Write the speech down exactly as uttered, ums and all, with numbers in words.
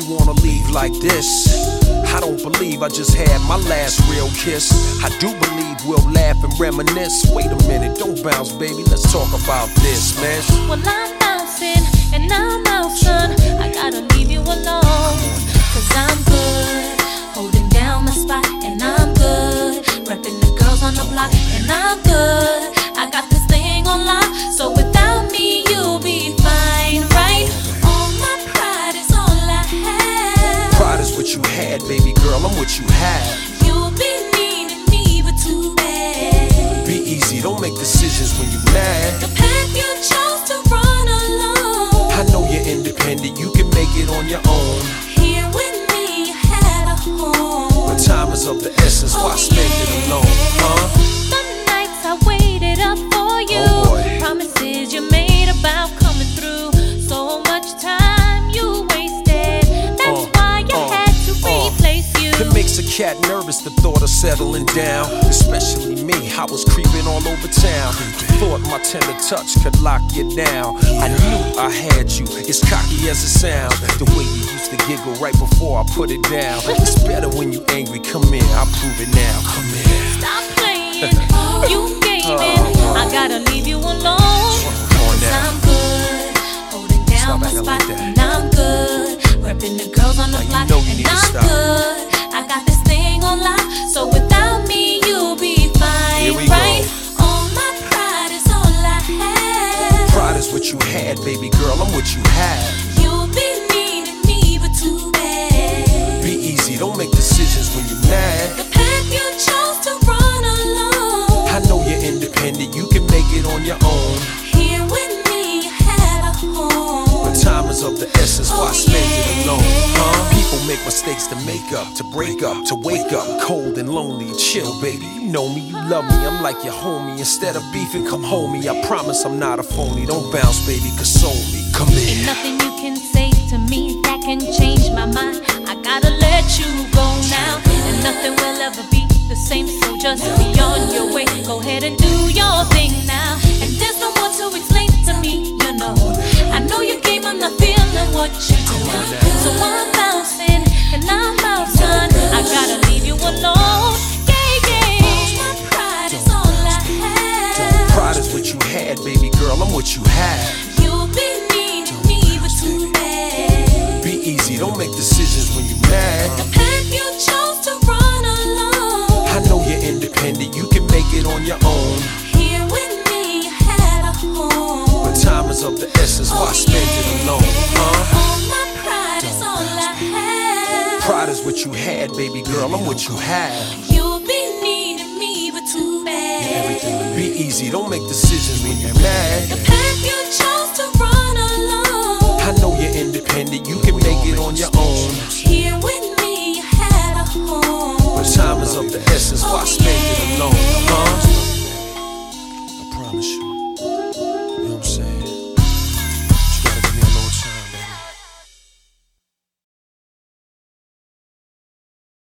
wanna leave like this. I don't believe I just had my last real kiss. I do believe we'll laugh and reminisce. Wait a minute, don't bounce, baby, let's talk about this, man. Well, I'm bouncing and I'm out, son. I gotta leave you alone, cause I'm good, holding down my spot, and I'm good, repping the girls on the block, and I'm good. I got this thing on lock, so without me you'll be fine, right? All my pride is all I have. Pride is what you had, baby girl, I'm what you have. You'll be needing me, but too bad. Be easy, don't make decisions when you mad. The path you chose to run alone, I know you're independent, you can make it on your own. here with me you had a home, But time is of the essence, why Oh, spend it yeah. alone, huh? The nights I waited up for you, Oh, boy. promises you made about coming through. So much time you wasted, that's Uh, why you uh, had to uh. replace you. It makes a cat nervous, the thought of settling down. Especially me, I was creeping all over town. Thought my tender touch could lock you down. I knew I had you, as cocky as it sounds. The way you used to giggle right before I put it down. It's better when you angry, come in, I'll prove it now. Come in. Stop playing, you gaming. I gotta leave you alone, Come on cause now. I'm good, holding down Stop my acting spot, like that. and I'm good, repping the girls on the Now you block, know you and need to I'm stop. good. I got this thing on lock, so without me you'll be fine, Here we go. right? All my pride is all I have. Pride is what you had, baby girl, I'm what you have. You'll be needing me, but too bad. Be easy, don't make decisions when you're mad. The path you chose to run alone, I know you're independent, you can make it on your own. here with me you had a home. But time is of the essence, why Oh, spend it yeah. alone, huh? People make mistakes to make up, to break up, to wake up cold and lonely. Chill, baby, you know me, you love me, I'm like your homie. Instead of beefing, come home me, I promise I'm not a phony. Don't bounce, baby, console me, come Ain't in. nothing you can say to me that can change my mind. I gotta let you go now, and nothing will ever be the same. So just be on your way, go ahead and do your thing now. And there's no more to explain to me, you know. I know your game, I'm not feeling what you do. So I'm bouncing and I'm out, son. I gotta leave you alone. Yeah, yeah. My pride is all I have. Pride is what you had, baby girl, I'm what you have. You'll be needing me, but too bad. Be easy, don't make decisions when you're mad. The path you chose to run alone, I know you're independent, you can make it on your own. here with me you had a home. But time is of the essence, why Oh, spend it yeah. alone, huh? All my pride is all I have. Pride is what you had, baby girl, I'm what you have. You'll be needing me, but too bad. Be easy, don't make decisions when you're mad. The path you chose to run alone, I know you're independent, you can make it on your own. here with me you had a home. But time is of the essence, why Oh, spend it yeah. alone, huh? I promise you.